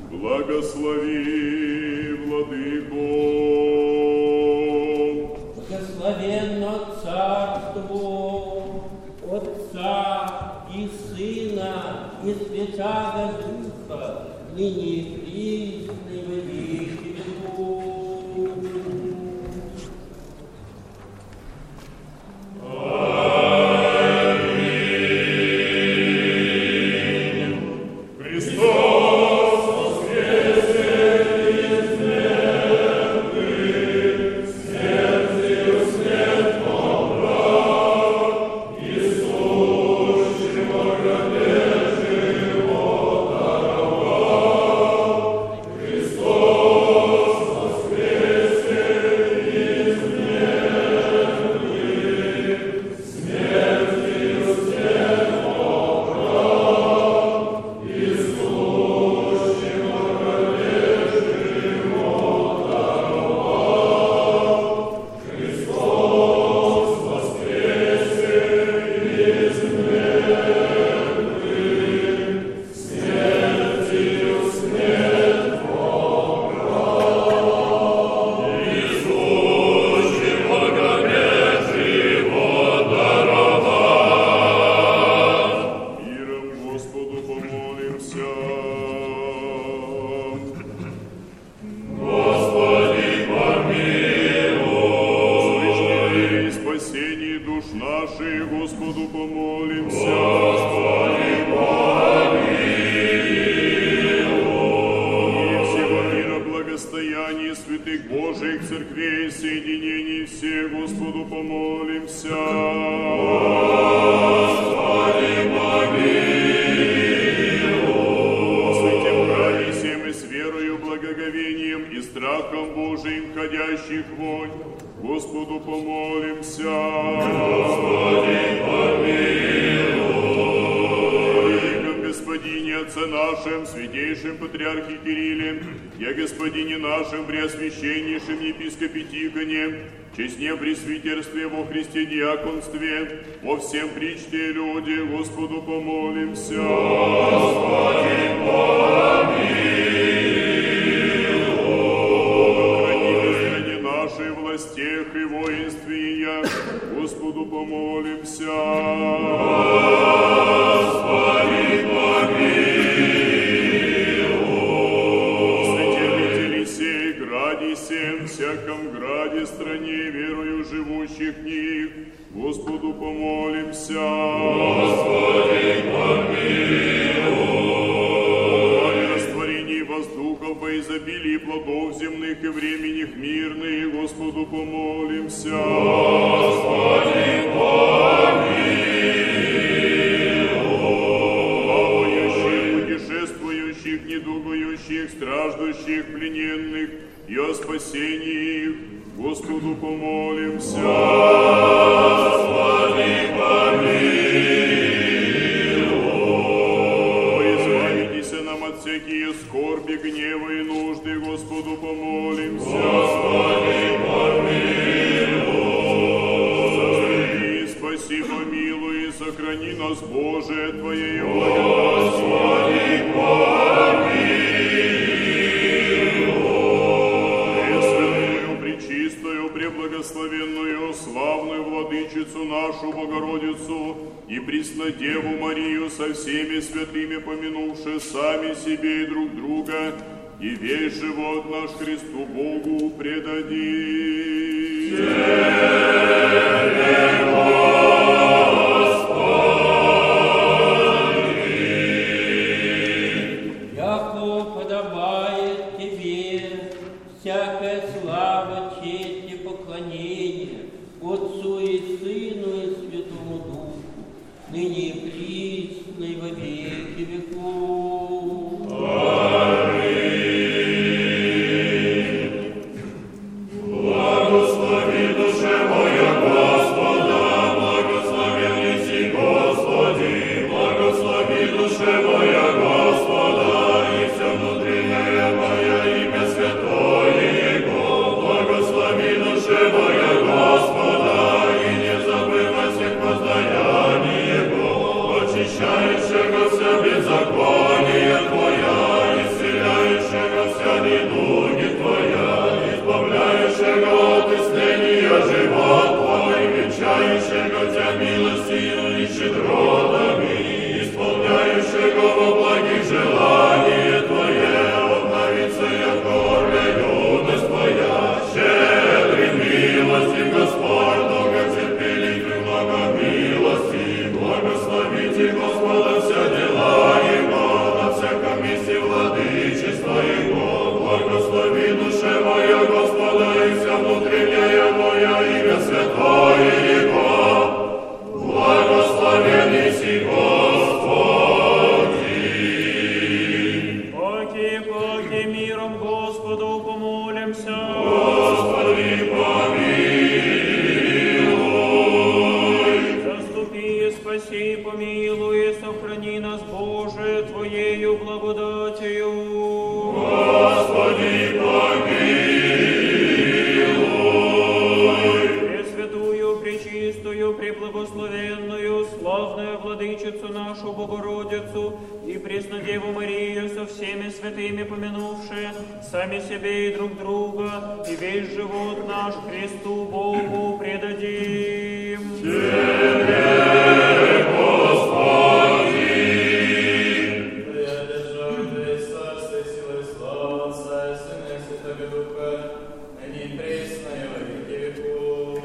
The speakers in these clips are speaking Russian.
Благослови, Владыко. Благословенно Царство Отца и Сына и Святаго Духа, ныне и присно и во веки веков. Аминь. Христос воскресе из мертвых, смертью смерть побрал, и сущим во гробе живот даровал. Христос воскресе из мертвых, смертью смерть побрал, и сущим во гробе живот даровал. Христос воскресе из мертвых, смертью смерть побрал, и сущим во гробе живот даровал. Миром Господу помолимся. Господи, помилуй. Слышь, и спасении душ наших, Господу помолимся. Господи, помилуй. И всего мира благостояние святых Божьих церквей, соединений всех, Господу помолимся. Господи, помилуй. О святем храме всем и с верою, благоговением и страхом Божиим входящих вонь, Господу помолимся. Господи, помилуй. Великом Господине Отце нашем, святейшем Патриархе Кирилле, я Господине нашем, преосвященнейшем епископе Тихоне, честне пресвитерстве во Христе диаконстве, во всем причте люди, Господу помолимся. Господи, помилуй. Храни в стране нашей, властях и воинстве ее, Господу помолимся. Господи, помилуй. Святителей сей, граде сем, всяком граде, стране, верою живущих в них, Господу помолимся. Господи, помилуй. О растворении воздухов во изобилии плодов земных и временных мирных, Господу помолимся. Господи, помилуй. Плавающих, путешествующих, недугующих, страждущих, плененных и о спасении их, Господу помолимся. Господи, помилуй. Избавитесь нам от всякие скорби, гнева и нужды, Господу помолимся. Господи, помилуй. Спаси, помилуй и сохрани нас, Боже, Твоею благодатью. Господи, помилуй. Пречистую, преблагословенную, славную владычицу нашу Богородицу и Преснодеву Марию со всеми святыми помянувши сами себе и друг друга, и весь живот наш Христу Богу предадим. Яко подобает Тебе всякая слава, честь и поклонение Отцу и Сыну и Святому Духу, ныне и присно и во веки веков. Аминь. Благослови душе владычество Его. Благослови душе моя Господа, и вся внутренняя моя, имя святое Его. Благословен еси Господи. Поки миром Господу помолимся. Господи, помилуй. Заступи, спаси, помилуй, сохрани нас, Боже, Твоею благодатью. Господи, помилуй. Пресвятую, пречистую, преблагословенную, славную владычицу нашу Богородицу и Преснодеву Марию со всеми святыми помянувши, сами себе и друг друга, и весь живот наш Христу Богу предадим. Тебе, Господи. Преодержав Христа, все силы слава Отца и Сына и Святого Духа, ныне и пресно и во веки веков.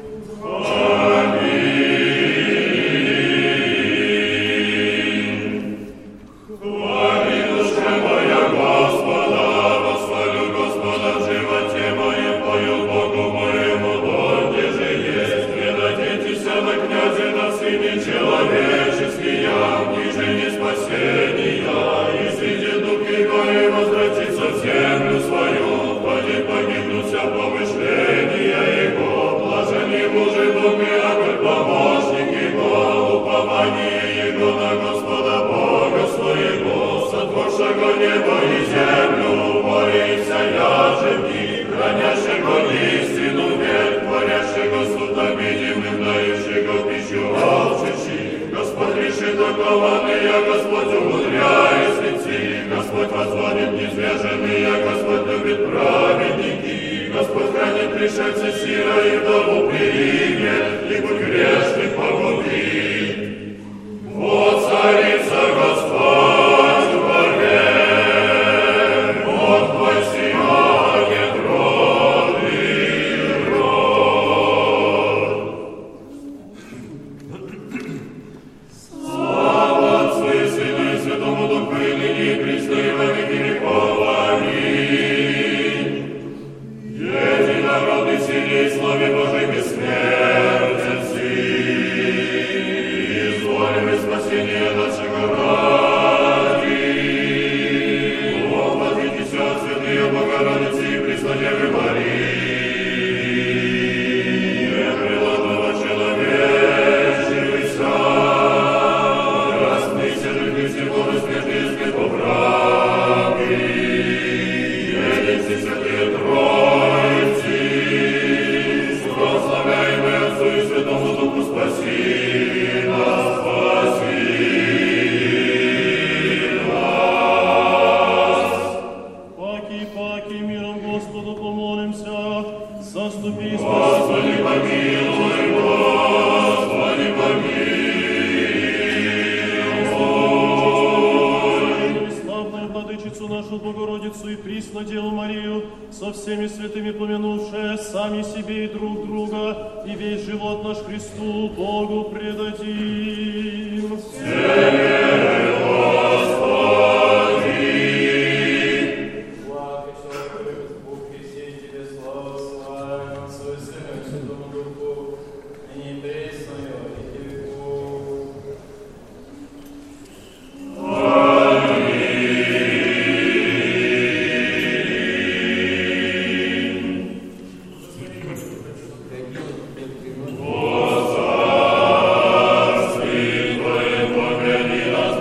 Хвали душе моя Господа, восхвалю Господа в животе моем, пою Богу моему, донде же есть. Предадитеся на князе, на сыне человеческие, ниже не спасения, и среди дух его и возвратится в землю свою, то не погибнуся помышления его. Блаженни мужи Бог и огонь помощник его, упование его на Господа Бога своего, сотворшего небо и землю, море и вся яже в них, хранящего истину век, творящего судом видимым, дающего пищу алчущий. Господь решит окованные, Господь умудряет слепцы, Господь возводит низверженные, Господь любит праведники, Господь хранит пришельца сира и вдову примет, ибо грешных погубит. Вот царица Господь вовек, вот твой сияние род и род. Слава Отцу и Сыну и Святому Духу, и ныне и присно и во веки веков. Аминь. Единородный силе и славе Божией бессмертенцы, изволим и спасение нашего ради. Воплотитесь от святые Богородицы и Преснодевы Марии, преломного человечивыся, распнися же Христе Божий смертный смерть поправи, единцы святые Троицы, прославляемый Отцу и Святому Духу, спаси нас, спаси нас. Паки миром Господу помолимся. Заступи, Господи, помилуй, Господи, помилуй. славную владычицу нашу Богородицу и Преснодеву Марию, со всеми святыми помянувши, сами себе и друг друга, и весь живот наш Христу Богу предадим. Благ и всякий Бог Христе, Тебе слава, слава Отцу и Сыну и Святому Духу, ныне и пресно и во веки веков. О, царстве Твоем, помяни нас,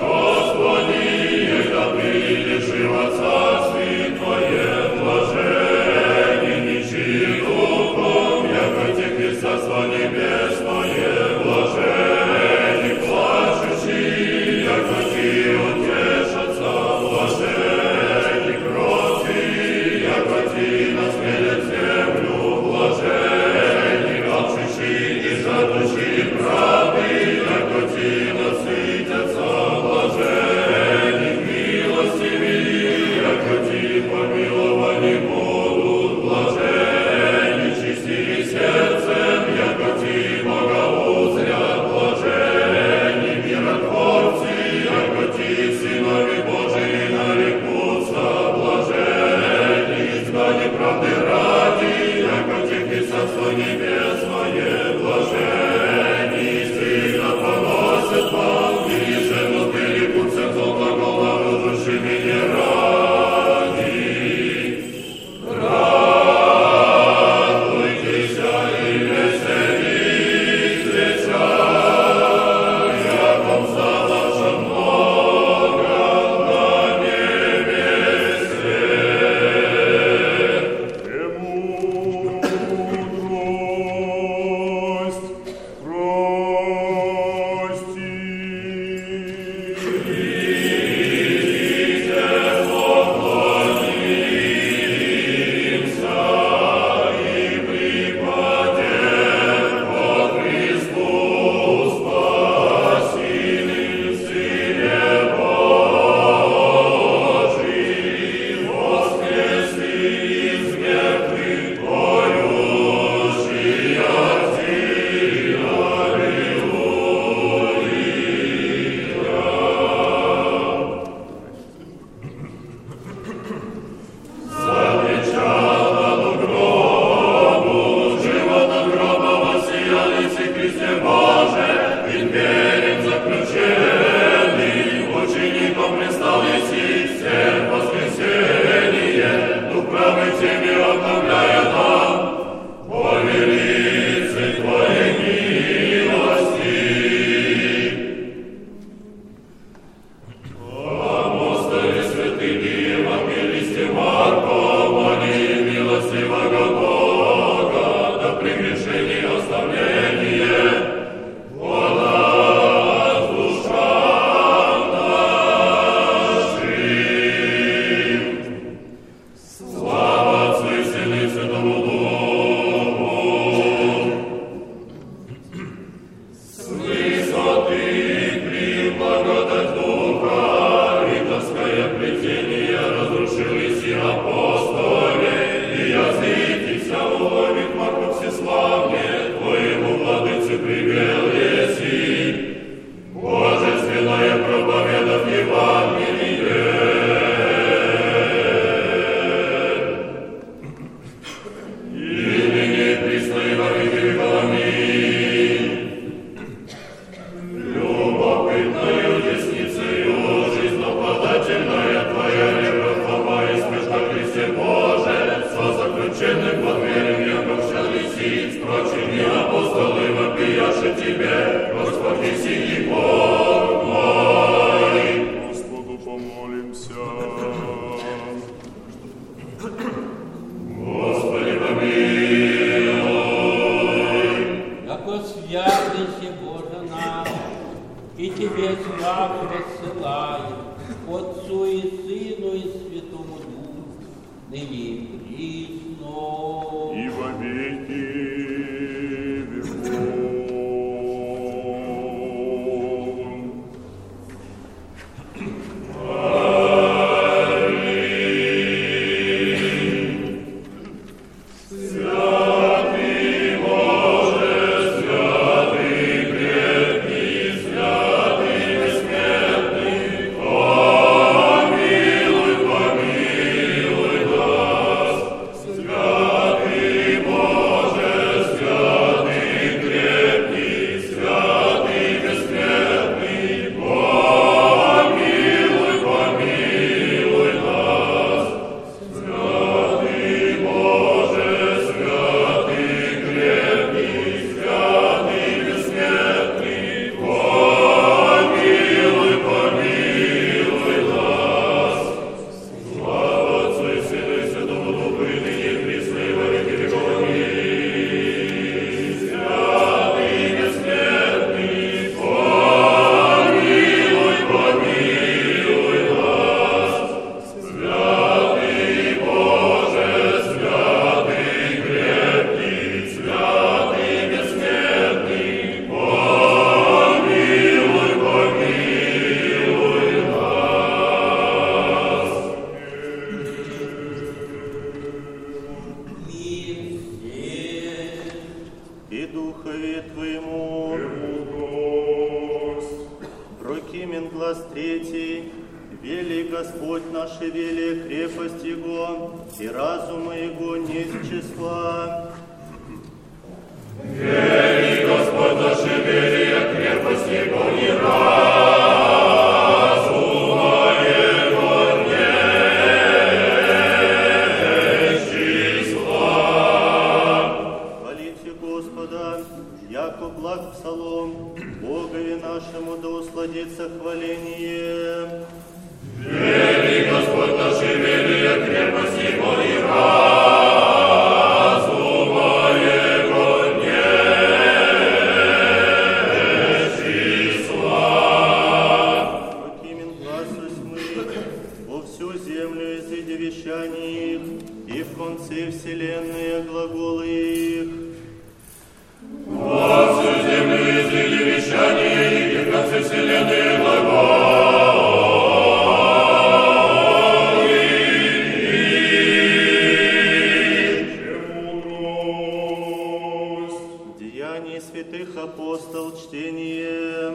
ныне и присно, и во веки веков. И Духове Твоему, прокимен глаз третий, вели Господь наш и вели крепость Его, и разума Его не из числа. Вели Господь наш и вели крепость Его, и разума Его не из числа. Хвалите Господа, яко благ псалом, Богове нашему да усладится хваление. Вели Господь наш и вели крепость Его, и разума Его не из числа. Покимен гласу мы во всю землю изыди вещаний их, и в конце вселенной глаголы их. Во всю землю изыди вещание их, и в конце вселенной глаголы Деяний святых апостол чтение.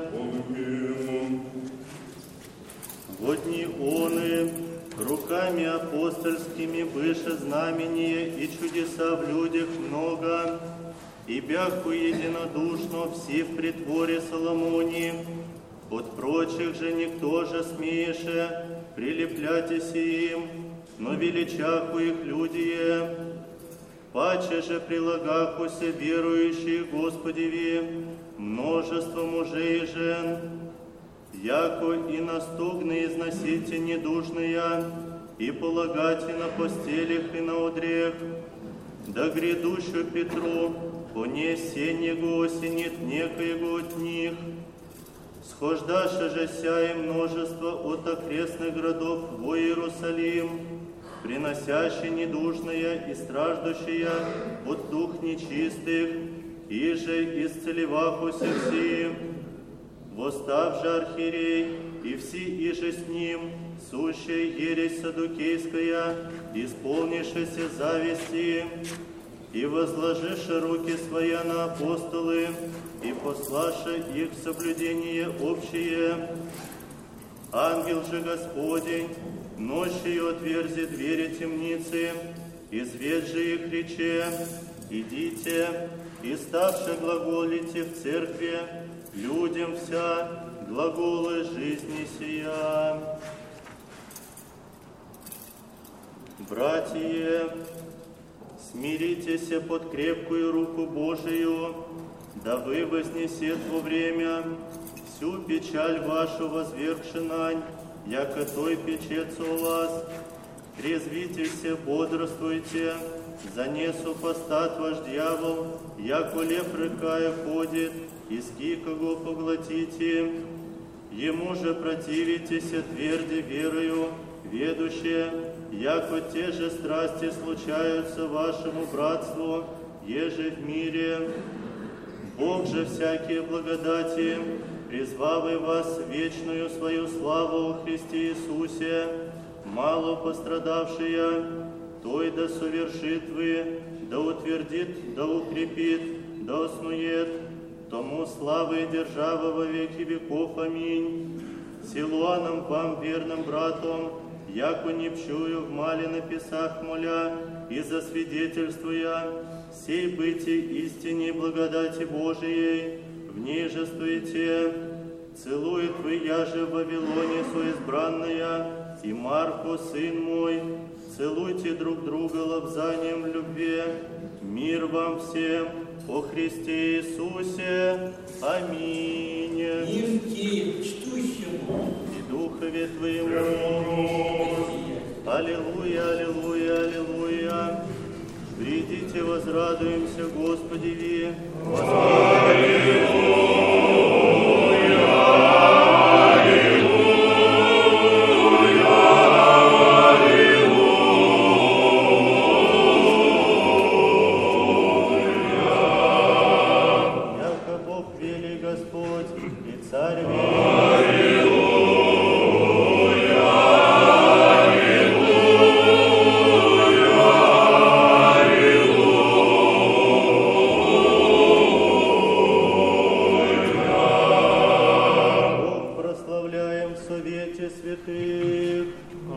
Во дни оны руками апостольскими выше знамения и чудеса в людях много, и бяху единодушно все в притворе Соломоне. От прочих же никто же смееше прилепляйтесь им, но величаху их людие. Паче же прилагахуся верующие Господеви, множество мужей и жен, яко и на стогны износите недужные, и полагайте на постелях и на одрех, да грядущую Петру понесение его осенит некоего от них. Схождаше же сяе множество от окрестных городов во Иерусалим, приносящие недужное и страждущие от дух нечистых, и же исцеливахуся все. Восстав же архиерей, и все иже с ним, сущая ересь садукейская, исполнившаяся зависти, и возложивши руки свои на апостолы, и пославши их в соблюдение общее. Ангел же Господень ночью отверзи двери темницы, изведь же их рече: идите, и ставши глаголите в церкви, людям вся глаголы жизни сия. Братья, смиритесь под крепкую руку Божию, да вы вознесет во время всю печаль вашу возвергши нань, яко той печется у вас. Трезвитесь, бодрствуйте, занесу постат ваш дьявол, яко лев рыкая ходит, и скикого поглотите. Ему же противитесь тверди верою, ведуще, яко те же страсти случаются вашему братству, еже в мире. Бог же всякие благодати, призвавый вас в вечную свою славу во Христе Иисусе, мало пострадавшие, той да совершит вы, да утвердит, да укрепит, да оснует, тому славы и держава во веки веков. Аминь. Силуаном вам, верным братом, яко не пчую в мале на писах моля, и засвидетельствуя сей быти истине благодати Божией, в ней жествуете. Целует вы, яже в Вавилоне соизбранная, и Марко, сын мой, целуйте друг друга лобзанием в любви. Мир вам всем по Христе Иисусе. Аминь. Мир тебе, чтущему, И Духове Твоему. Аллилуйя, аллилуйя, аллилуйя. Придите, возрадуемся Господи ви. Яко Бог вели Господь и Царь вели. Бог прославляем в совете святых.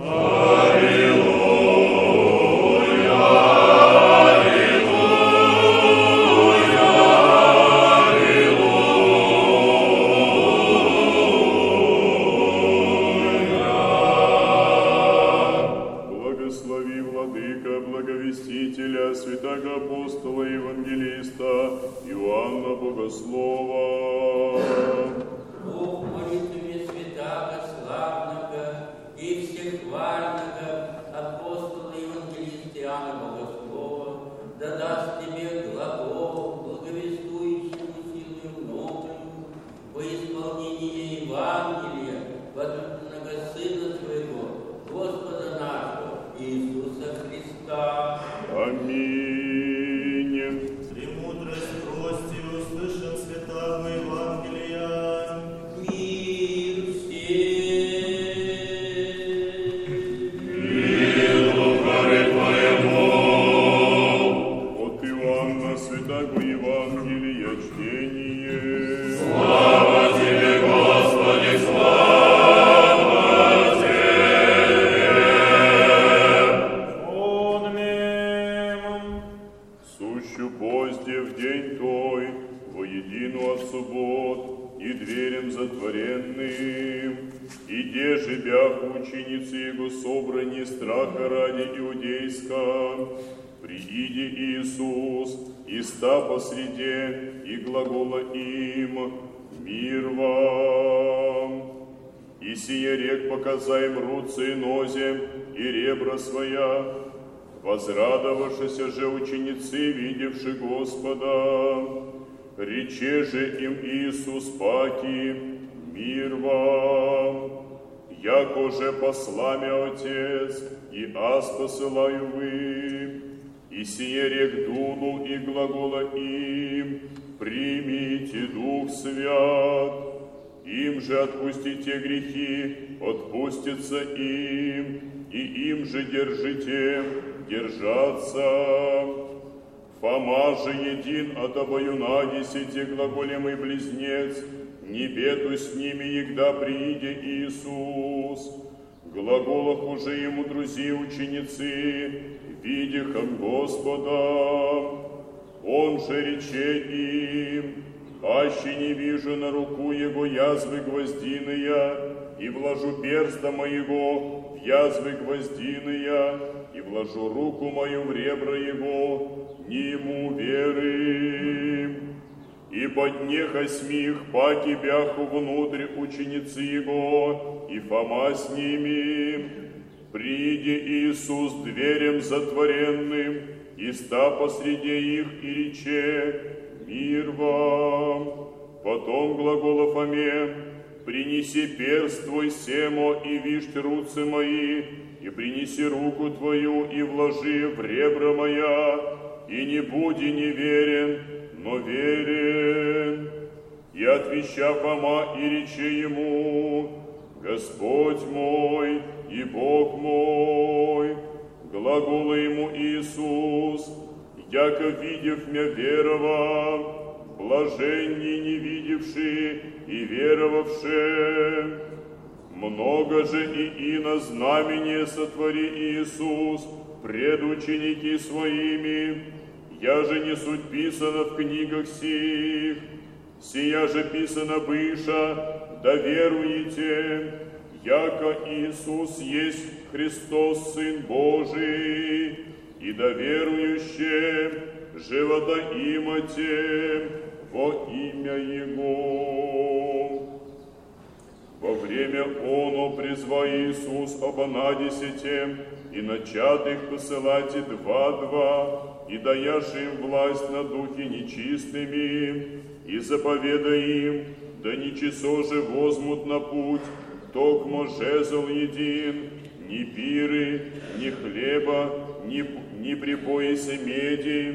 Благослови, Владыка, благовестителя, святого апостола и евангелиста Иоанна Богослова. Бог молитвами святаго, славного и всехвального апостола и евангелиста Иоанна Богослова, да даст тебе глагол, благовествующему силою многою по исполнении Евангелия возлюбленного Сына Своего, Господа нашего Иисуса Христа. Аминь. Премудрость прости, услышим святого Евангелия. Мир всем. От Иоанна святого Евангелия чтение. Слава тебе, Господи, слава Онмем. Сущу позде в день той, воедину от суббот и дверям затворенным, и деже бяху ученицы Его собрани страха ради иудейска, прииди Иисус, и ста посреде, и глагола им, мир вам. И сие рек показа им руцы и нозе, и ребра своя, возрадовавшися же ученицы, видевши Господа, рече же им Иисус паки, мир вам, яко же посла мя Отец, и аз посылаю вы, и сие рек дунул и глагола им, примите Дух Свят, им же отпустите грехи, отпустятся им, и им же держите, держаться. Фома же един от обоюна десяти глаголемый близнец, не беду с ними, егда прииде Иисус. Глаголах уже ему друзи ученицы, видихом Господа. Он же рече им, аще не вижу на руку его язвы гвоздиные, и вложу перста моего в язвы гвоздиные, и вложу руку мою в ребра его, не ему веры. И под днех осьмих паки бяху внутрь ученицы его, и Фома с ними. Приди Иисус дверям затворенным, и ста посреди их, и рече, мир вам. Потом глагола Фоме, принеси перст твой семо, и вишь руцы мои, и и принеси руку Твою, и вложи в ребра моя, и не буди неверен, но верен. И отвеща Фома, и рече ему: Господь мой и Бог мой. Глагола ему Иисус: яко видев мя верова, блаженней не видевши и веровавше. Много же и ино знамение сотвори Иисус пред ученики своими, я же не суть писано в книгах сих, сия же писано быша, да веруете, яко Иисус есть Христос, Сын Божий, и да верующе живота имате во имя Его. Во время оно призва Иисус обонадесяте, и начатых посылати 2-2, и даяши им власть над духи нечистыми, и заповедай им, да ничего же возьмут на путь, токмо жезл един, ни пиры, ни хлеба, ни при поясе меди,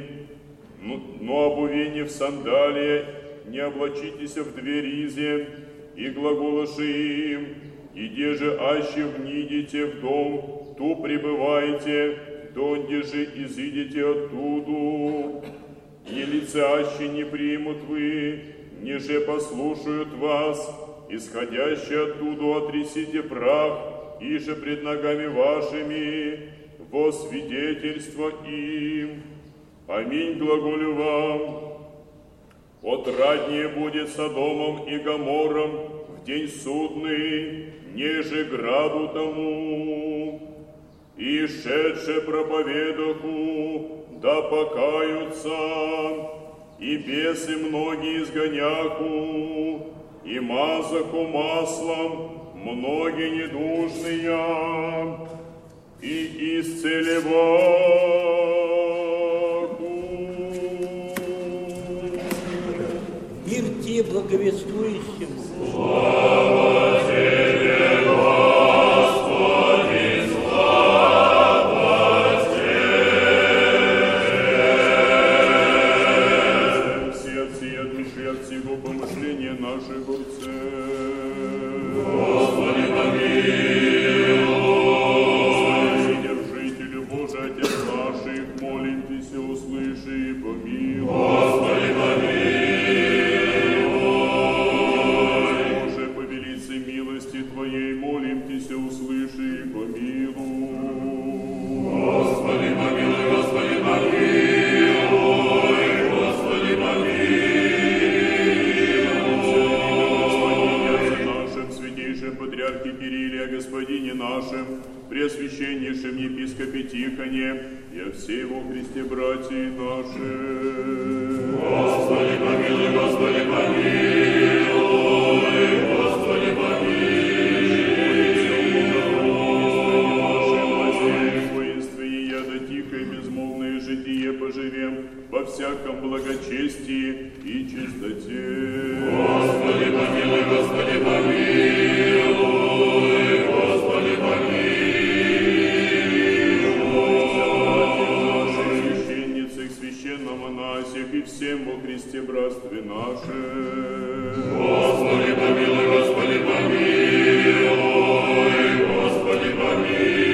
но обувение в сандалии, не облачитесь в дверизе, и глаголоши им, иде же аще внидите в дом, ту пребывайте, донде же изидите оттуду. И лица аще не примут вы, ниже послушают вас, исходящие оттуда отрясите прах, иже пред ногами вашими, во свидетельство им. Аминь, глаголю вам. Отраднее будет Содомом и Гоморром в день судный, неже граду тому. И шедше проповедоху, да покаются, и бесы многие изгоняху, и мазаху маслом многие недужные, и исцелеваху. Мир тебе благовествующему. Слава Тебе, Господи, слава Тебе. Все отцы отмеши от всего помышления наших отцев. Господи, помилуй. Вседержителю Божий, Отец наших, молимся, услыши и помилуй. Господи, помилуй. Твоей молимся, услыши и помилуй. Господи, помилуй, Господи, помилуй, Господи, помилуй. Нашим святейшим патриархе Кирилле, Господине нашим, Преосвященнейшем епископе Тихоне и о всей во Христе братья наши. Господи, помилуй, Господи, помилуй, Господи, помилуй. Поживем во всяком благочестии и чистоте. Господи, помилуй, Господи, помилуй, Господи, помилуй. Священницах, священномонасях и всем во Христе братстве нашем. Господи, помилуй, Господи, помилуй, Господи, помилуй.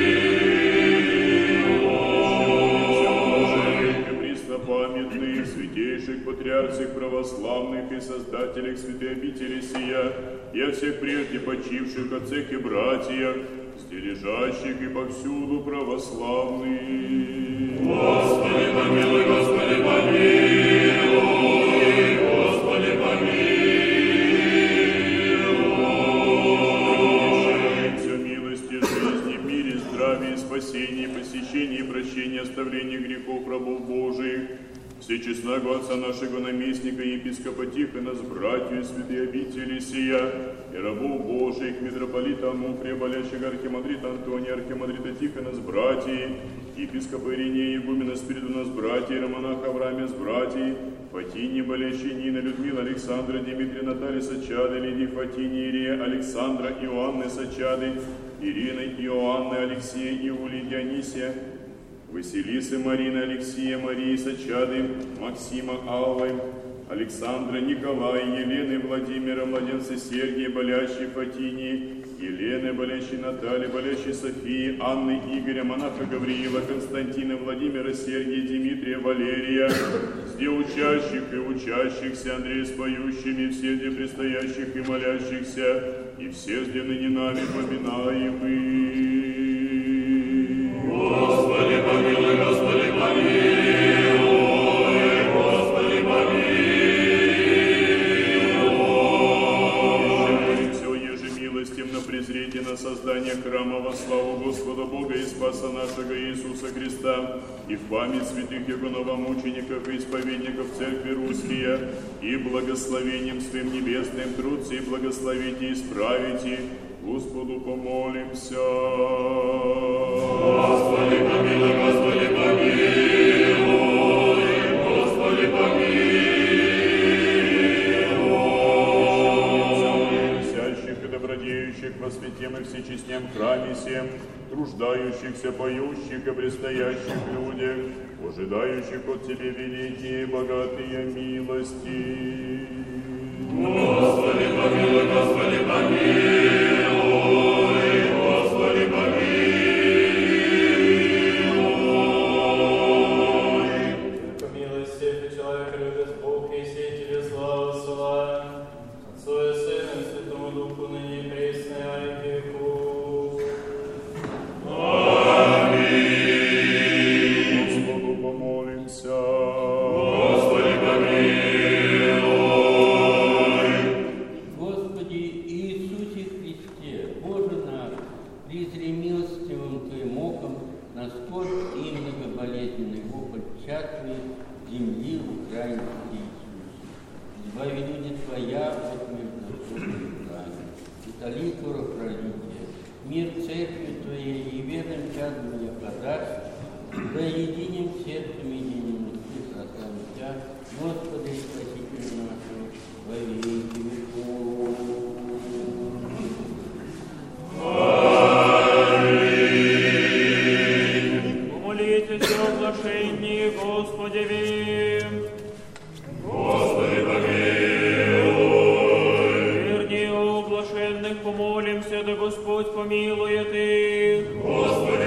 Памятных, святейших патриархах православных и создателях святой обители сия, и о всех прежде почивших отцах и братьях, стележащих и повсюду православных. Господи, помилуй, Господи, помилуй, Господи, помилуй. Все милости, жизни, мире, здравии, спасении, посещении, прощении, оставлении грехов рабов Божиих, всечестного Отца нашего наместника, епископа Тихона, с братьями святой обители сия, и рабов Божиих, митрополита Амуфрия, болящего архимандрита Антония, архимандрита Тихона, с братьями, епископа Иринея, игумена Спиридона, с братьями, романаха Авраамия, с братьями, Фатини, болящей Нина, Людмила, Александра, Дмитрия, Наталья, Сачады, Лидии, Фатини, Ирия, Александра, Иоанны, Сачады, Ирины, Иоанны, Алексея, Иулии, Дионисия, Василисы, Марины, Алексея, Марии, Сачады, Максима, Аллы, Александра, Николая, Елены, Владимира, младенца Сергия, болящей Фатини, Елены, болящей Натальи, болящей Софии, Анны, Игоря, монаха Гавриила, Константина, Владимира, Сергия, Дмитрия, Валерия, все учащих и учащихся, Андрея с поющими, все где предстоящих и молящихся, и все где ныне нами поминаемых. Господи, помилуй, Господи, помилуй, Господи, помилуй. Все еже милостивно презрите на создание храма во славу Господа Бога и Спаса нашего Иисуса Христа, и в память святых Его новомучеников и исповедников Церкви Русские, и благословением Своим небесным трудце, и благословите и исправите, Господу помолимся. Господи, помилуй, Господи, помилуй, Господи, помилуй. Всящих и добродеющих во святем и всечестнем храме сем, труждающихся, поющих и предстоящих людях, ожидающих от Тебе великие и богатые милости. Господи, помилуй, Господи, помилуй. Господи, помилуй. Помилуй всех, и человека любит Бог, и сей Тебе славу славим. Отцу и Сыну, и Святому Духу, ныне и присно, и во веки веков. Аминь. Господу помолимся. Господи, помилуй. Господи Иисусе Христе, Боже наш, призри милостивым Твоим оком на скорбь и многоболезненный вопль чатвы земли в Украине Иисусе. Избави люди Твоя от междоусобных знаний, утоли кровопролитие, мир Церкви Твоей и верным чадом мне подашь, да единим сердцем единым Ты прославим Тебя, Господи, Спаситель нашего, во веки веков. Помолитесь о оглашении Господеве. Господи, помилуй. Вернее, о оглашенных помолимся, да Господь помилует их. Господи,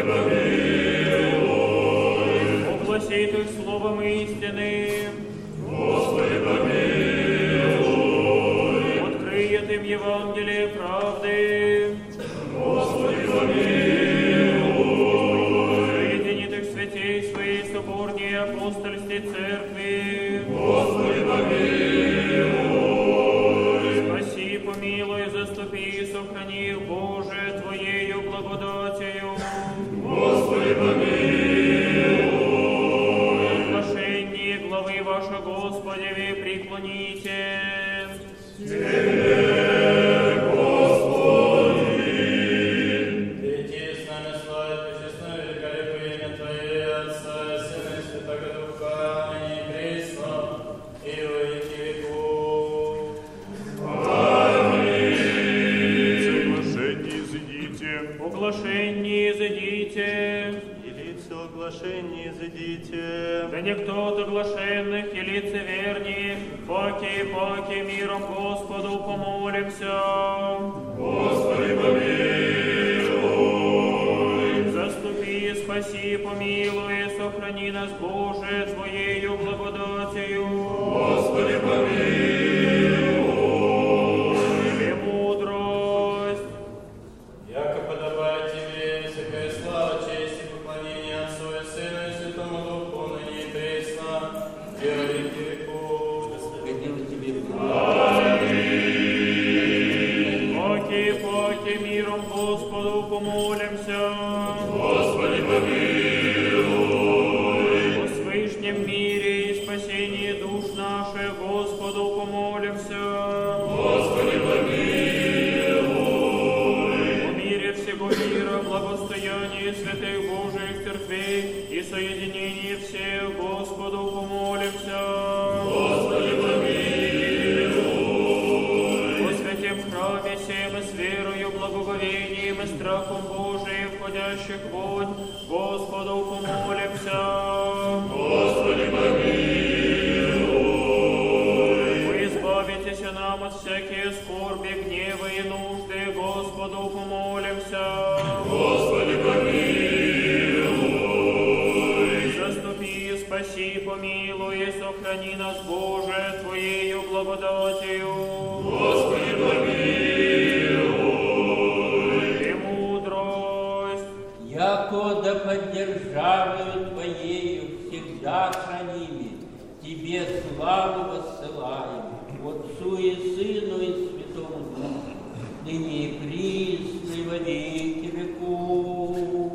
помилуй. Огласит их словом истины. Господи, помилуй. Открыет им Евангелие правды. Господи, помилуй. Соединит их святей своей соборней апостольской церкви. Господи, помилуй. Спаси, помилуй, заступи и сохрани их, Боже, Твоею благодатью. Господи, помилуй. Оглашение главы ваша Господеве преклоните. Прийти с нами славить пречестное великолепное имя Твое, Отца, Сына и Святого Духа, ныне и присно, и во веки веков. Соглашение изыдите. Оглашение изыдите. И лица оглашения изыдите. Да никто от оглашенных и лицеверней, паки миром Господу помолимся. Господи, помилуй. Заступи, спаси, помилуй, сохрани нас, Боже, Твоею благодатью. Господи, помилуй. Тебе мудрость. Яко подобает Тебе всякая слава, честь и поклонение Отцу и Сыну и Святому Духу, ныне и присно, и во веки веков. Ходил Тебе Паки миром Господу помолимся. Господи, помилуй. О свышнем мире и спасении душ наших Господу помолимся. Господи, помилуй. О мире всего мира, благостоянии святых Божиих церквей и соединении всех Господу помолимся. Господи, помилуй. О святем храме сем и с верою, благоговением и страхом Божиим входящих вонь, Господу помолимся. Господи, помилуй. Вы избавитесь нам от всякие скорби, гневы и нужды, Господу помолимся. Господи, помилуй. Заступи, спаси, помилуй и сохрани нас, Боже, Твоею благодатью. Господи, помилуй. И мудрость. Яко да поддержавою Твоею всегда храними, Тебе славу воссылаем, Отцу и Сыну и Святому Духу, ныне и присно и во веки веков.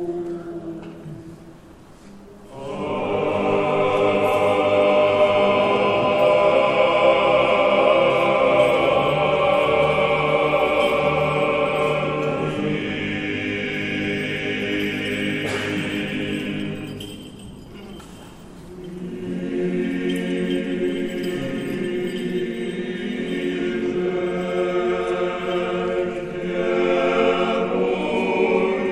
Господи,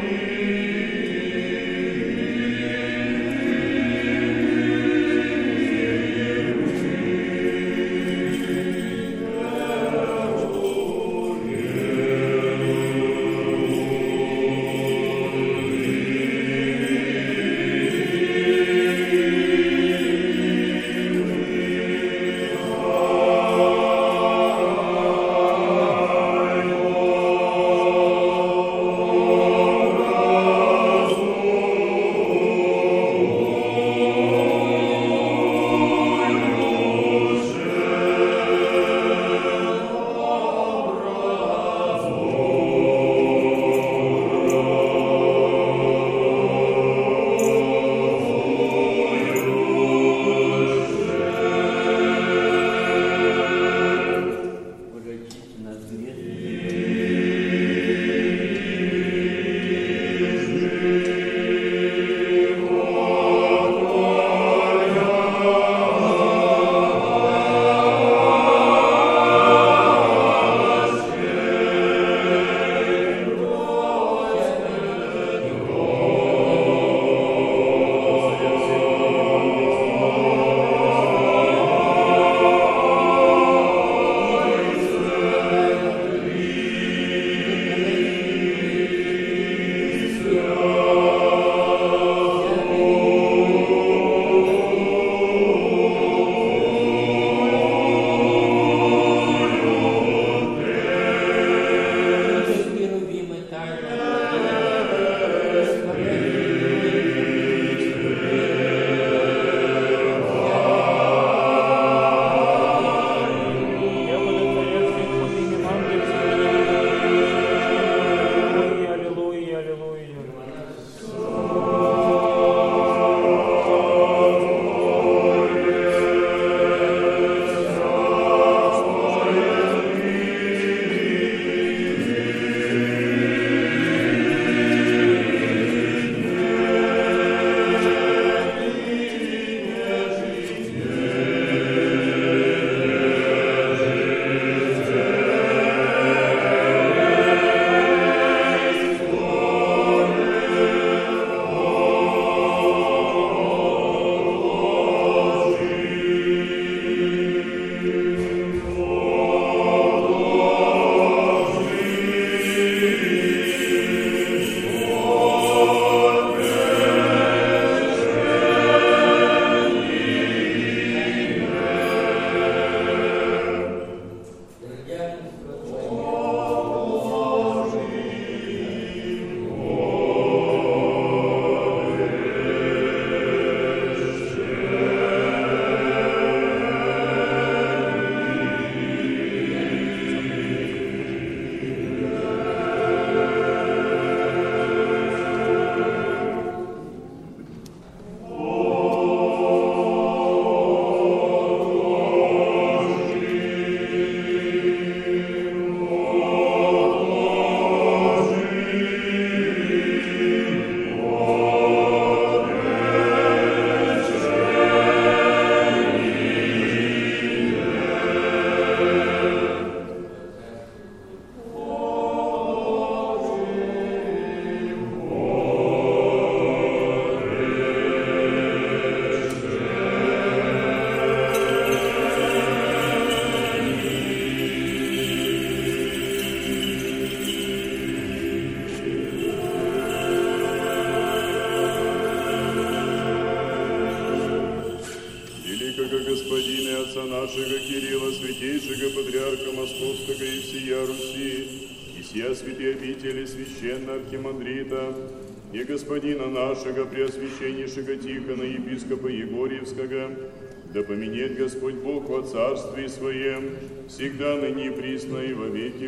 отца нашего Кирилла, святейшего патриарха Московского и всея Руси, и сия святые обители священного архимандрита, и господина нашего преосвященнейшего Тихона, епископа Егорьевского, да поменет Господь Бог во царстве Своем, всегда ныне и присно и во веки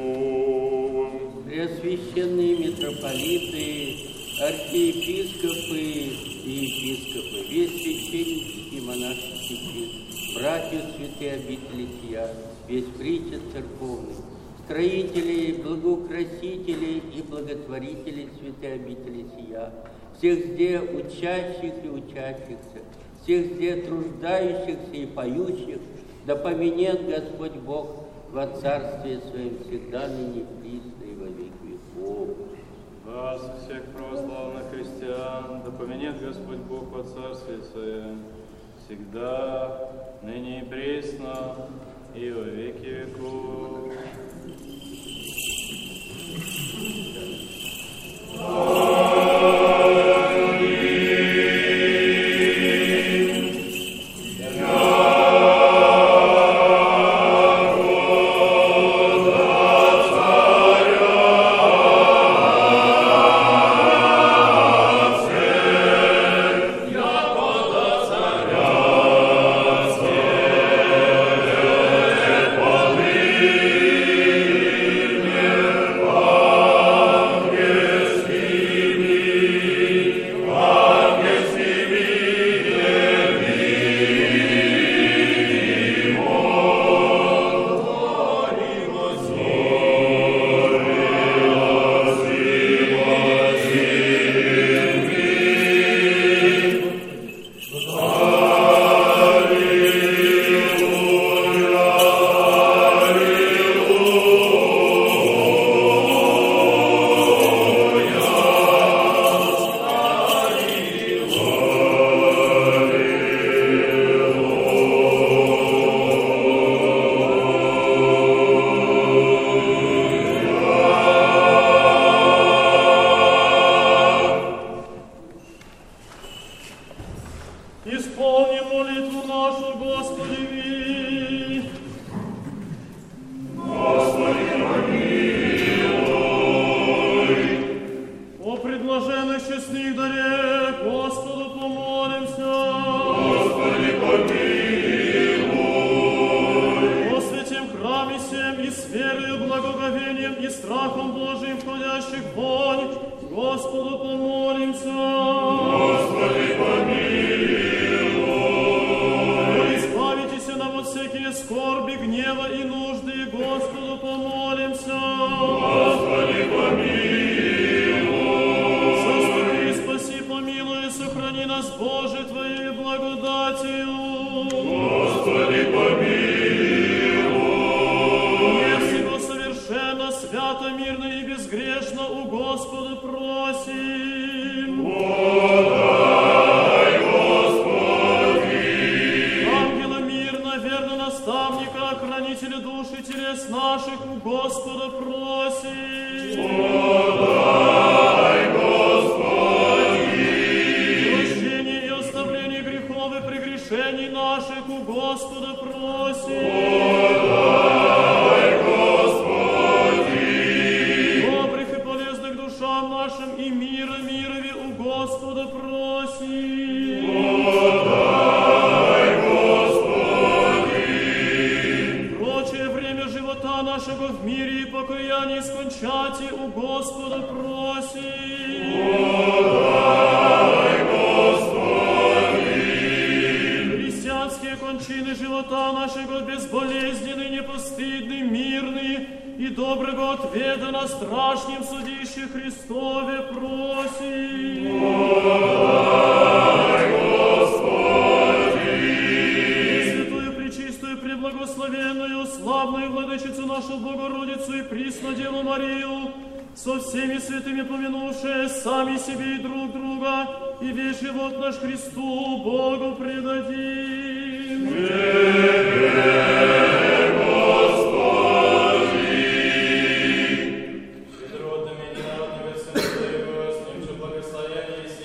веков. Преосвященные митрополиты, архиепископы и епископы, весь священнический монашеский чин, братья святые обители сия, весь причет церковный, строители, благоукрасители и благотворители святой обители сия, всех здесь учащих и учащихся, всех здесь труждающихся и поющих, да поменет Господь Бог во царстве Своем всегда, ныне и присно и во веки веков. Вас, всех православных христиан, да поменет Господь Бог во царстве Своем всегда, ныне и присно и во веки веков.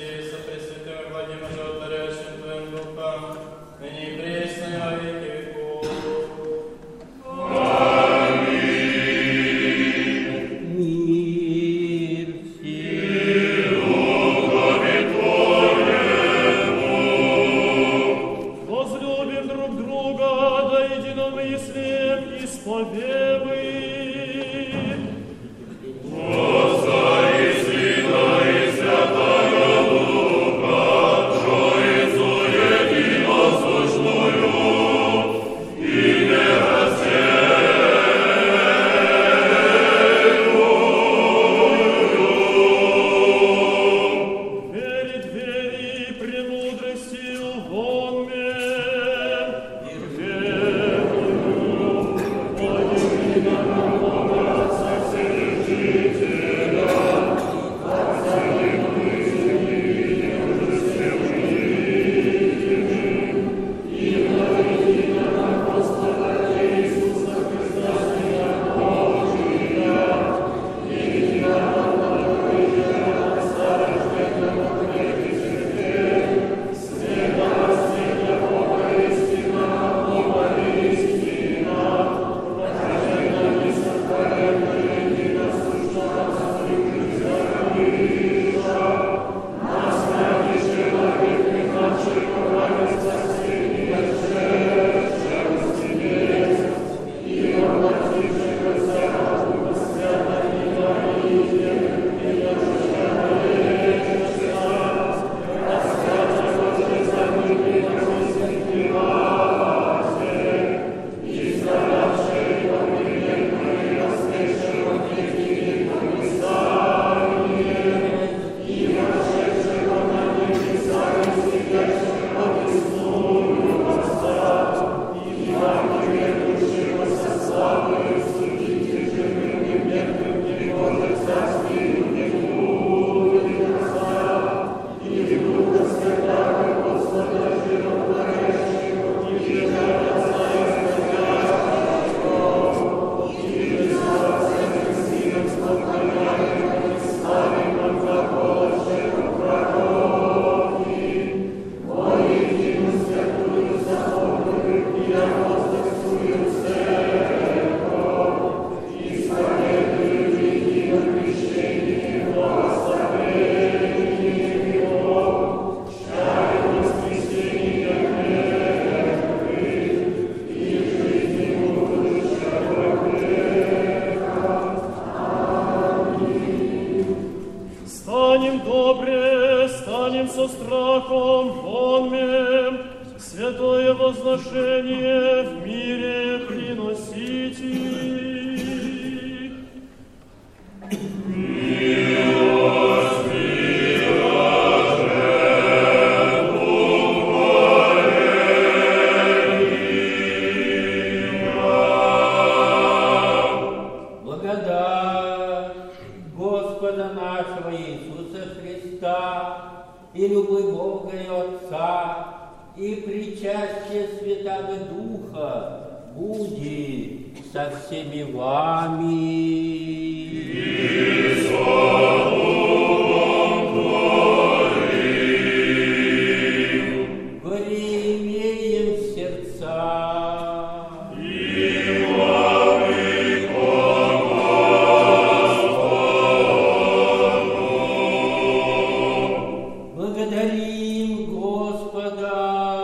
Ныне и пресно и во веки веков. псалме, святое возношение в мире приносите. И любовь Бога и Отца, и причастие Святого Духа будет со всеми вами. И со Духом Твоим. Горе имеем сердца. И главы благодарим Господа.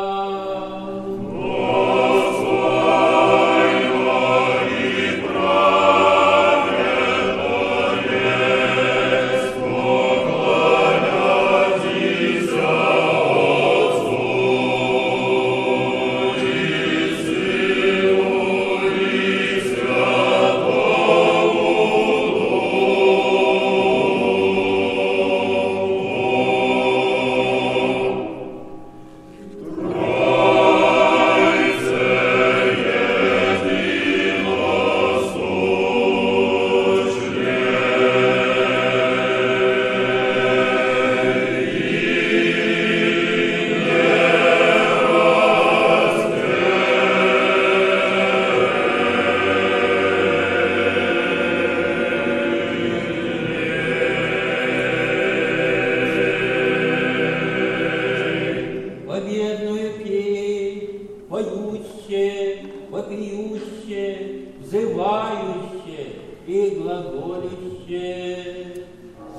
Победную пей, поющие, вопиющие, взывающие и глаголющие.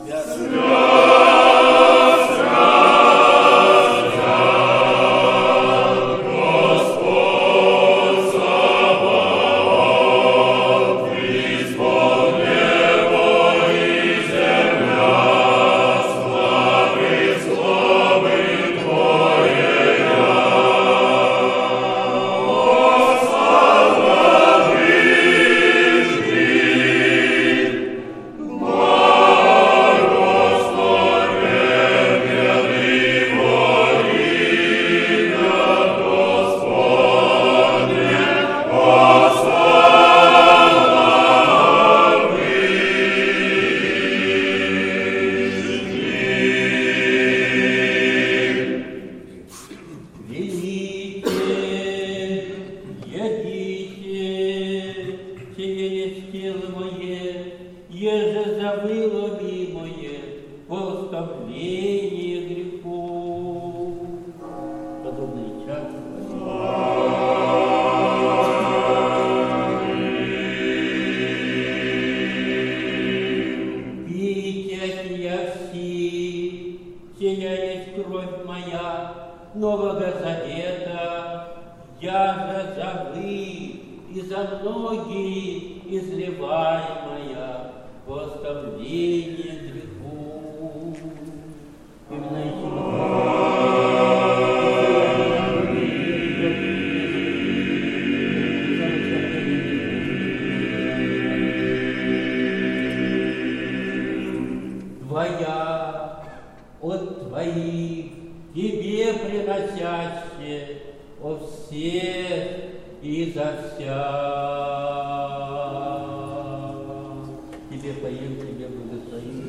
Еже забыло любимое поставление грехов. Подобный час. Пейте от меня все, сия есть кровь моя Нового Завета, я же за вы и за многие изливаемая в оставление грехов. Твоя от твоих тебе приносящие о всех и за вся. Тебе поем, тебе благословим.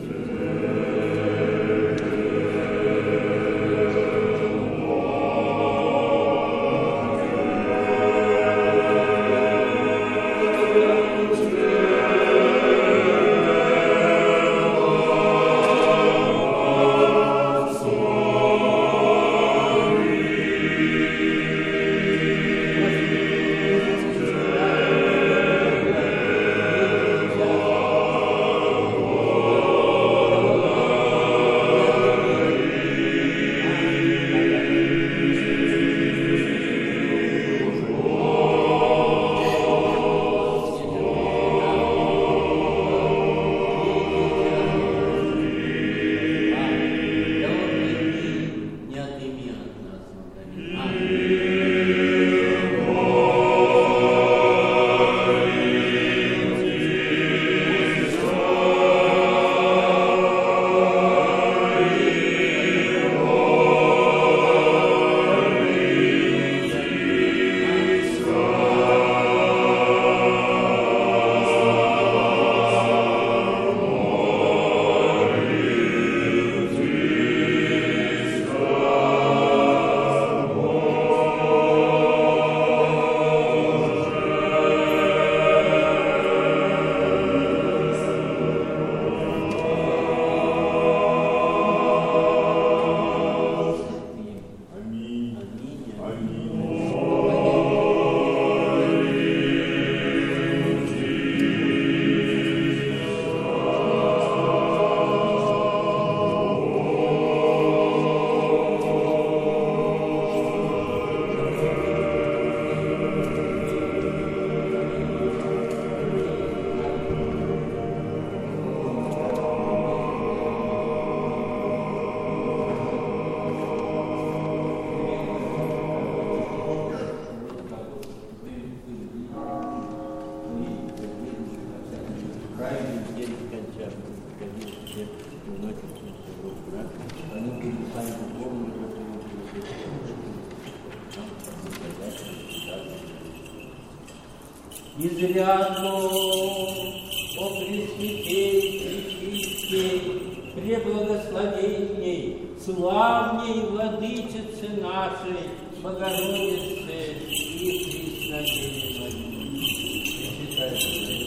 изрядно, о Пресвятей, Пречистей, преблагословенней, славней Владычицы нашей, Богородицы и Преснодевы Марии.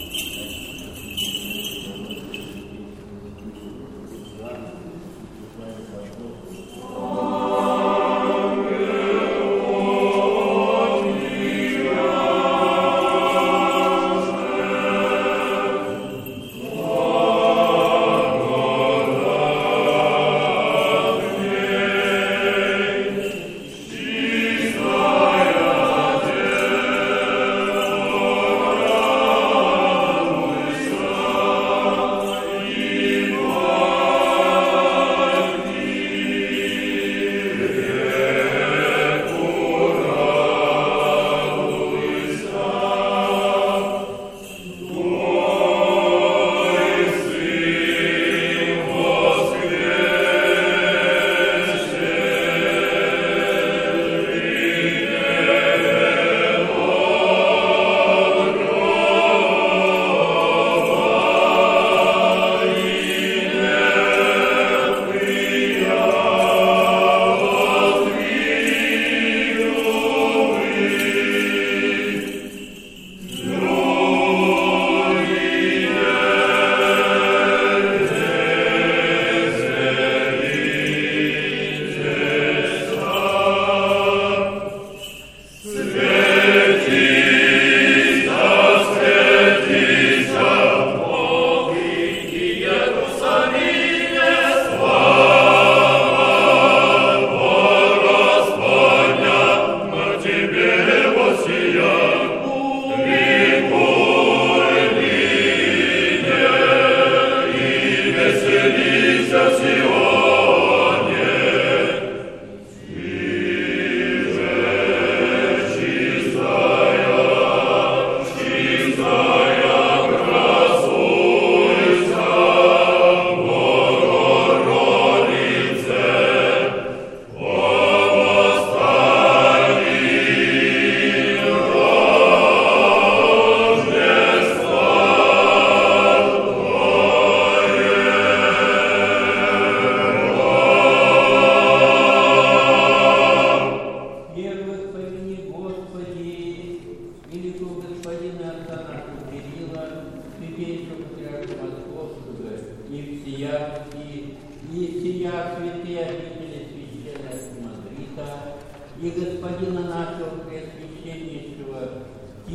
и господина нашего Преосвященнейшего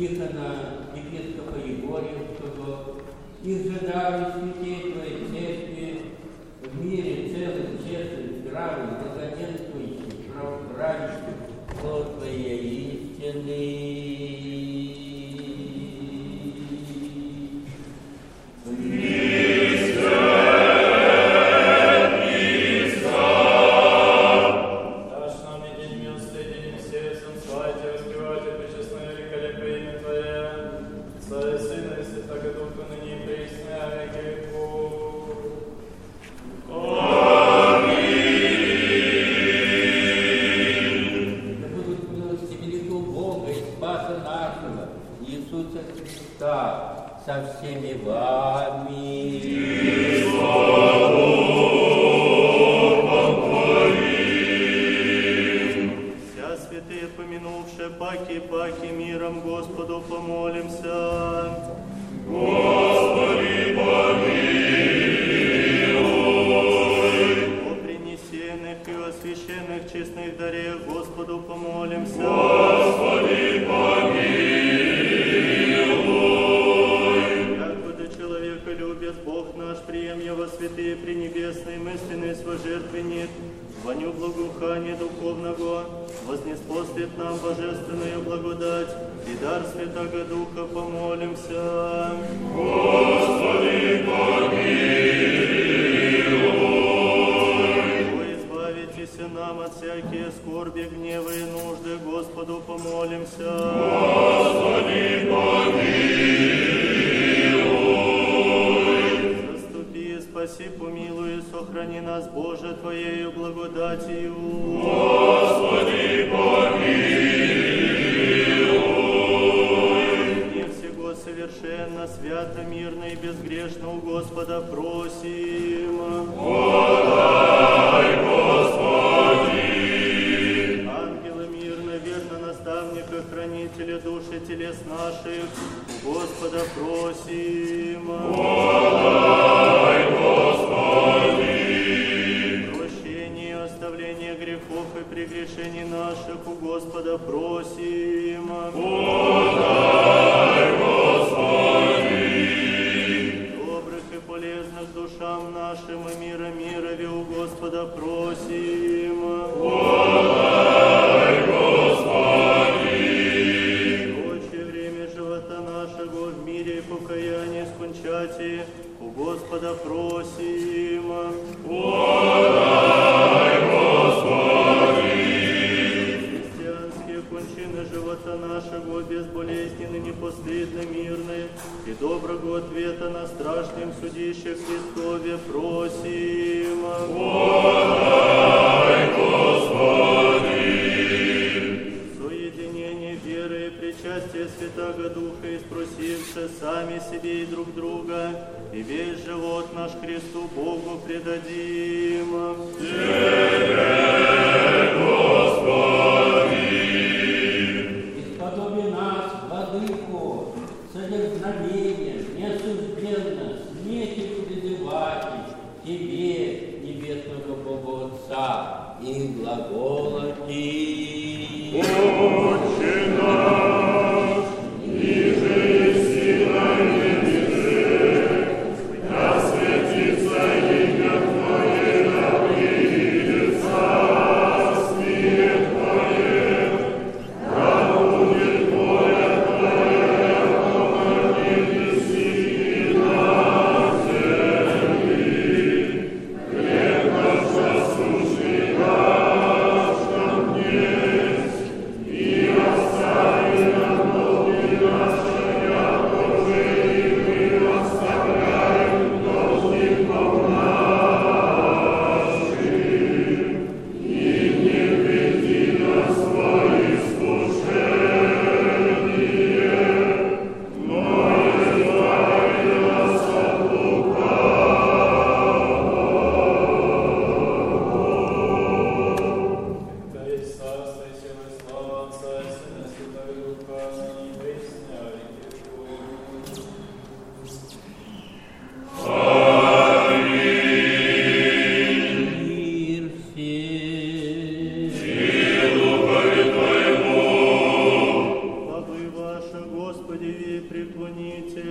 Тихона, епископа Егорьевского, их же дары святей Твоей Церкви, в мире целых, честных, здравых, благоденствующих, праведных, Слово Твоей истины. Со всеми вами. И славу помолим. Вся святые, помянувшие паки миром Господу помолимся. Господи, помилуй. О принесенных и освященных честных дарех Господу помолимся. Господи, помилуй. Бог наш, прием его святые пренебесные мысленные свожертвенник, воню благоухания духовного, вознеспослит нам божественную благодать и дар Святого Духа помолимся. Господи, помилуй. О, избавитесь нам от всякие скорби, гнева и нужды, Господу помолимся. Господи, помилуй. Спаси, помилуй, сохрани нас, Боже, Твоею благодатью. Господи, помилуй. Не в заступника, хранителя души телес наших, у Господа просим. Подай, Господи! Прощение и оставление грехов и прегрешений наших у Господа просим. Подай, Господи! Добрых и полезных душам нашим и мира мирови у Господа просим. Подай, Господи! Прочее время живота нашего в мире и покаянии скончати у Господа просим. Подай, Господи! Христианские кончины живота нашего безболезненны, непостыдны, мирны, и доброго ответа на страшном судище Христове просим. Подай, Господи! Соединение веры и причастие Святаго Духа, и спросивши сами себе и друг друга, и весь живот наш Христу Богу предадим. Исподоби нас, Владыку, содержанием, неосужденно, смесью призывать Тебе, небесного Бога Отца, и глаголати. Отче наш, ниже еси на небесе, да светится имя Твое, да придет царствие Твое, да будет воля Твоя на небеси и на земли. Хлеб наш насущный дашь нам днесь, и остави нам долги наши, яко же и мы оставляем должников нашим. И не введи нас в искушение, но избави нас от Да есть царство и сила и слава Отца и Сына и Святого Духа, ныне и присно, во веки Мир всем. Главы ваши, Господи, и преклоните.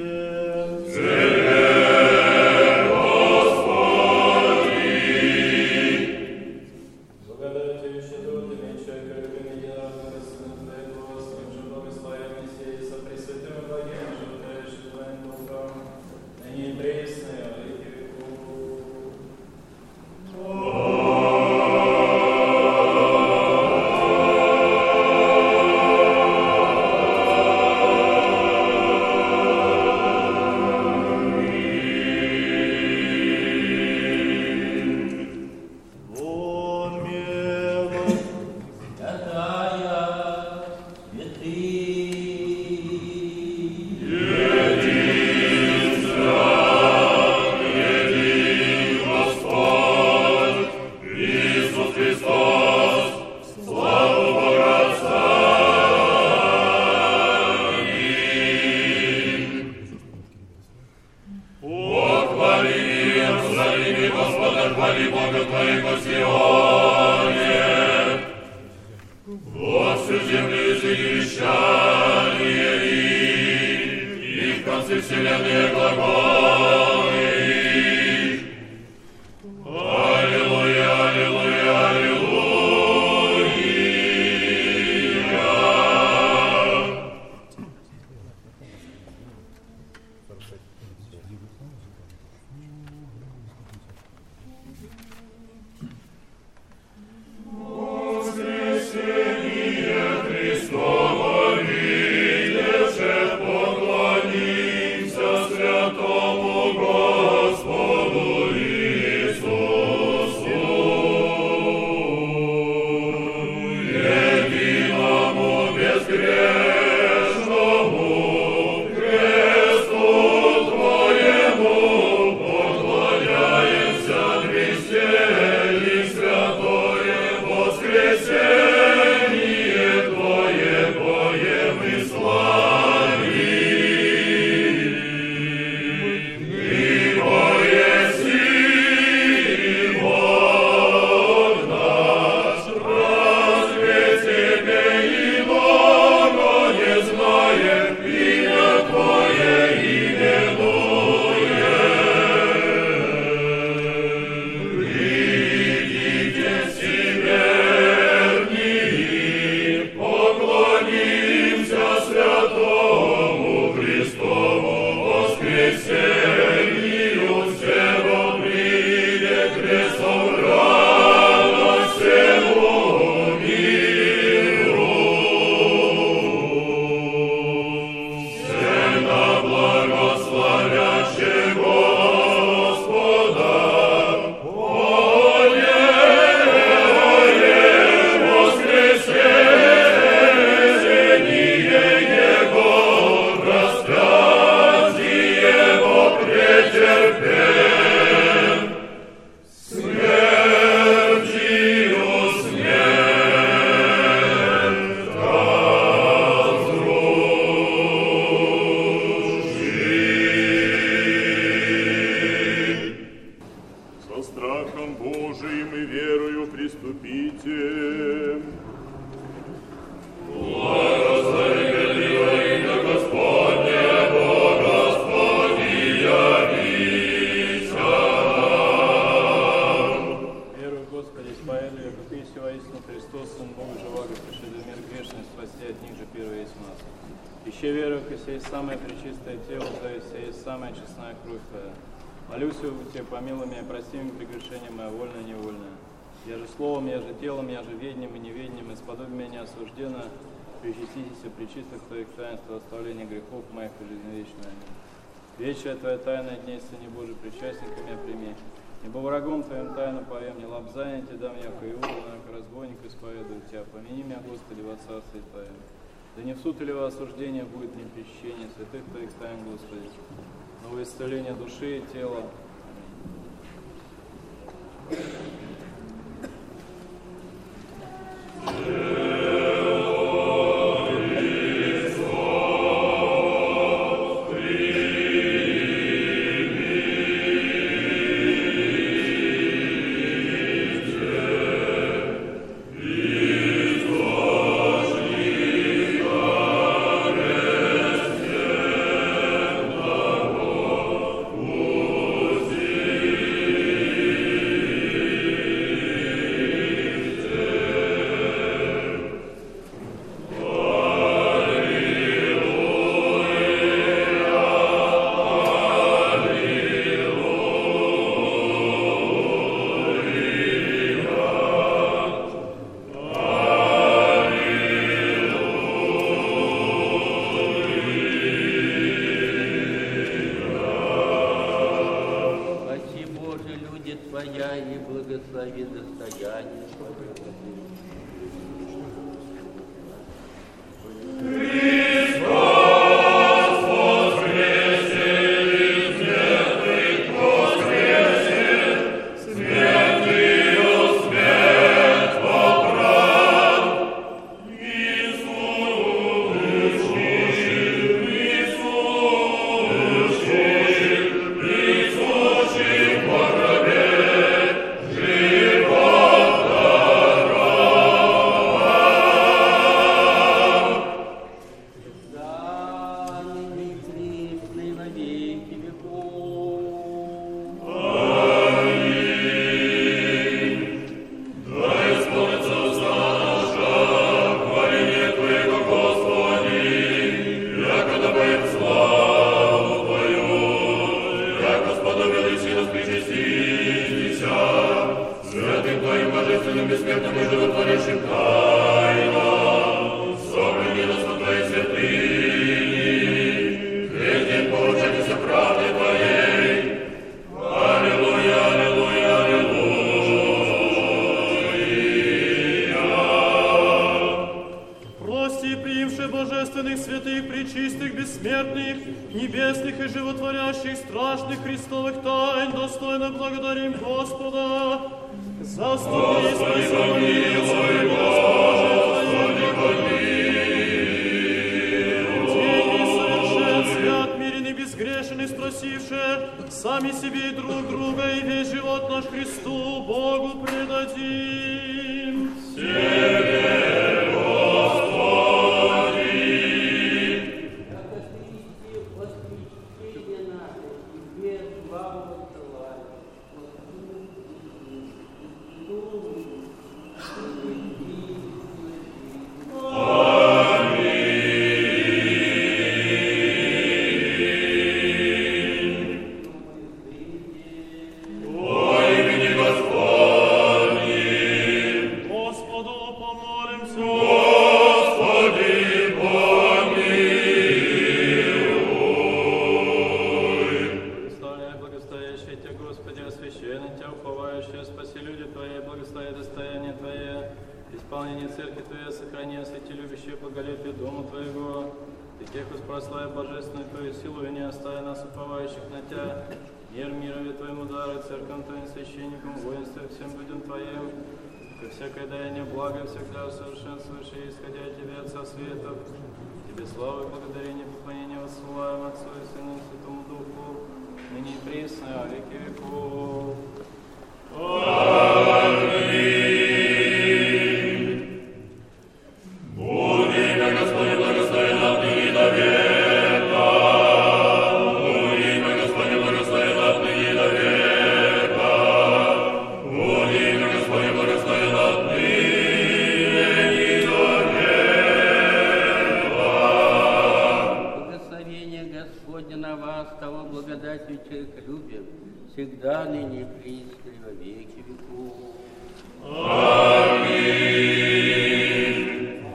Благодатью и щедротами человека любим единородного Сына Твоего, с ним же благословенный сей, со пресвятым и благим животворящим Твоим Духом, ныне и присно, во веки веков. Вон мем. Святая, Господь, Иисус Христос, славу Бога Отца. Похвали Иерусалиме Господа, хвали Бога Твоего Сионе. Вот всю землю языки вещания и в конце вселенной глаголы. Аллилуйя, аллилуйя, аллилуйя. Воскресение Христово видевши, поклонимся святому Господу. Божия вага, пришедший в мир грешный, спасти от них же первый есть нас. Ищи веру, и сей самое пречистое тело Твое, сей самая честная кровь Твоя. Молюсь у Тебя, помилуй меня, прости мне прегрешение мое, вольное и невольное. Я же словом, я же телом, я же веднем и неведнем, исподоби меня осужденно, причаститесь пречистых Твоих таинств, оставления грехов моих и жизни вечной. Вечная Твоя тайна, дней Сыне Божий, причастника меня прими. Ибо врагом Твоим тайну повем, не лапзание Тебе дам, яко Иуда, яко разбойник исповедую Тебя. Помяни меня, Господи, во Царстве Твоем. Да не в суд или во осуждение будет мне прещение святых Твоих тайн, Господи, но во исцеление души и тела. Господи, благослови, благослови, Царствие человеколюбия, всегда, ныне и присно, и во веки веков. Аминь.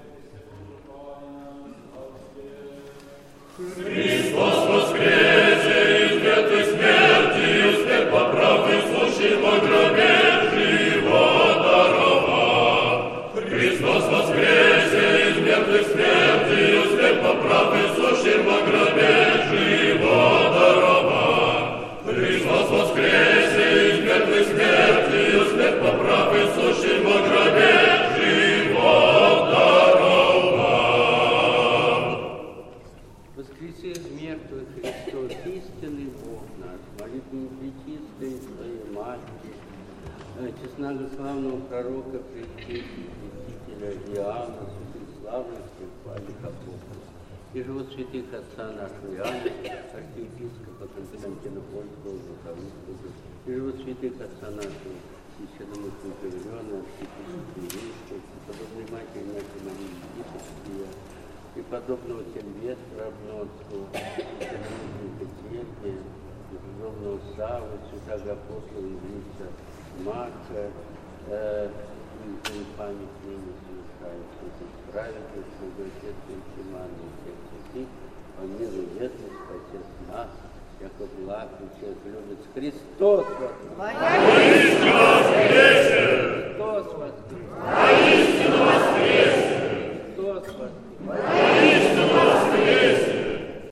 Христос воскресе из мертвой смерти, успех по правде сущий во гробе живот даровал. Христос воскресе из мертвой смерти, успех по правде сущий во гробе живот даровал. Христос воскресе из мертвой смерти, успех по правде сущий во гробе живот даровал. Воскресе из мертвых Христос, истинный Бог наш, молитву пречистой Своей Матери, честнославного пророка, пресвятителя Иоанна, святых славных славных апостолов, и живот святых отца нашего Иоанна, архиепископа Константина Польского, Златоустого, и живот святых отца нашего священномученика Гавриона, архиепископа Ильича, подобной матери нашей Марии Египетские, и подобного Сильвестра Обнотского, священномученика Сергия, и подобного Саввы, святого апостола Индрица Марка, память ныне совершает святых праведных, благочестия Тимана и всех святых, помилуй бедных, спаси нас, яко благ и человек любит Христос.